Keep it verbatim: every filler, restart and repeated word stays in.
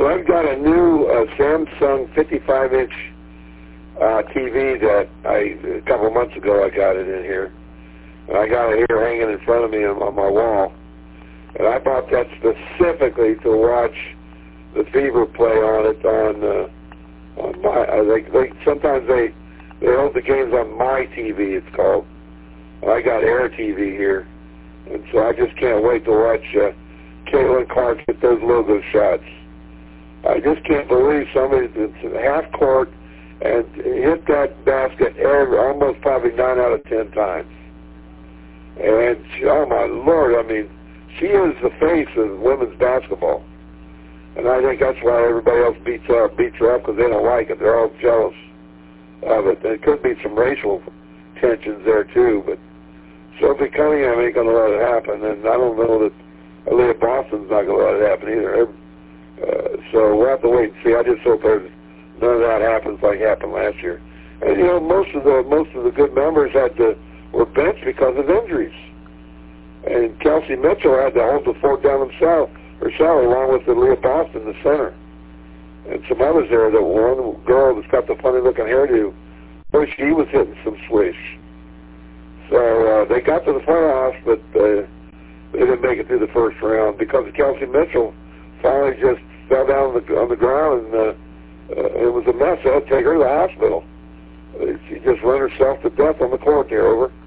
Well, I've got a new uh, Samsung fifty-five inch uh, T V that I, a couple months ago I got it in here. And I got it here hanging in front of me on, on my wall. And I bought that specifically to watch the Fever play on it on, uh, on my, uh, they, they, sometimes they, they hold the games on my T V, it's called. And I got Air T V here. And so I just can't wait to watch uh, Caitlin Clark hit those logo shots. I just can't believe somebody that's half court and hit that basket every, almost probably nine out of ten times. And she, oh my Lord, I mean, she is the face of women's basketball. And I think that's why everybody else beats her, beats her up, because they don't like it. They're all jealous of it. There could be some racial tensions there too, but Sophie Cunningham ain't going to let it happen, and I don't know that Aaliyah Boston's not going to let it happen either. Uh, so we'll have to wait and see. I just hope there's none of that happens like happened last year. And you know, most of the most of the good members had to were benched because of injuries. And Kelsey Mitchell had to hold the fort down himself, herself, along with Aaliyah Boston, the center, and some others there. That one girl that's got the funny looking hairdo, boy, she was hitting some swish. So uh, they got to the playoffs, but uh, they didn't make it through the first round because Kelsey Mitchell finally just fell down on the, on the ground, and uh, uh, it was a mess. They had to take her to the hospital. Uh, she just ran herself to death on the court there, over.